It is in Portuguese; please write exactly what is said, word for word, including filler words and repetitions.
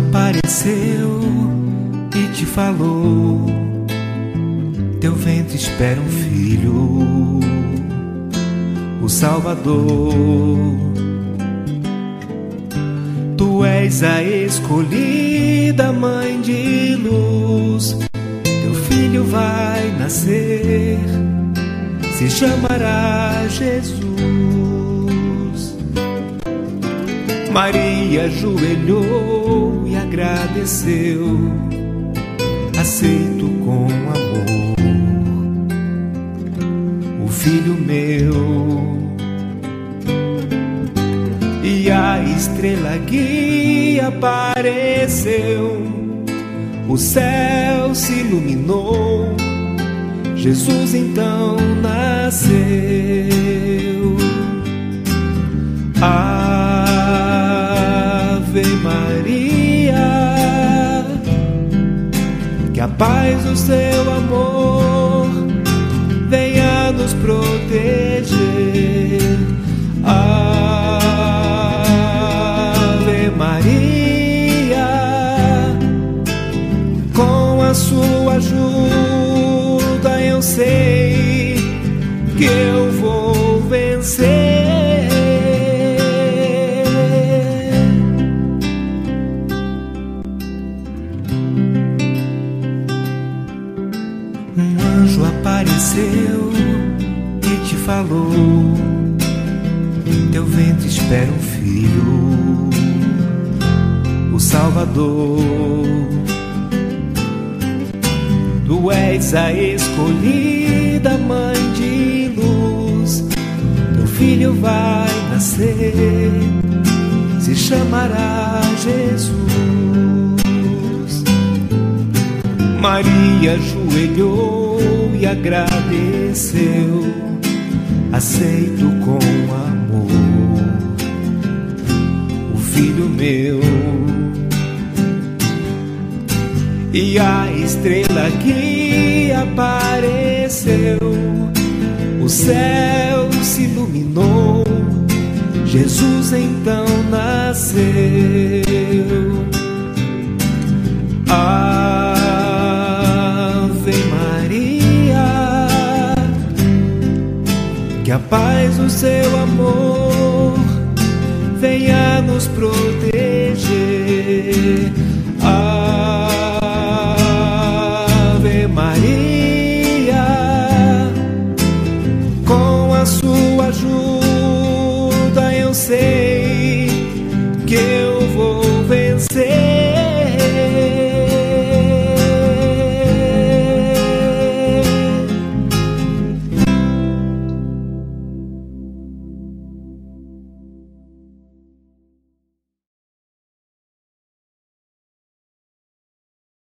apareceu e te falou: teu ventre espera um filho, o Salvador. Tu és a escolhida, mãe de luz. Teu filho vai nascer, se chamará Jesus. Maria ajoelhou e agradeceu: aceito com amor o filho meu. E a estrela guia apareceu, o céu se iluminou, Jesus então nasceu. Ave Maria, que a paz do seu amor venha nos proteger. Ave Maria, com a sua ajuda eu sei que eu vou vencer. Um anjo apareceu e te falou: teu ventre espera um filho, o Salvador. Tu és a escolhida, mãe de luz. Teu filho vai nascer, se chamará Jesus. Maria ajoelhou e agradeceu: aceito com amor o filho meu. E a estrela que apareceu, o céu se iluminou, Jesus então nasceu. Ave Maria, que a paz do seu amor venha nos proteger. Ave Maria, com a sua ajuda eu sei que eu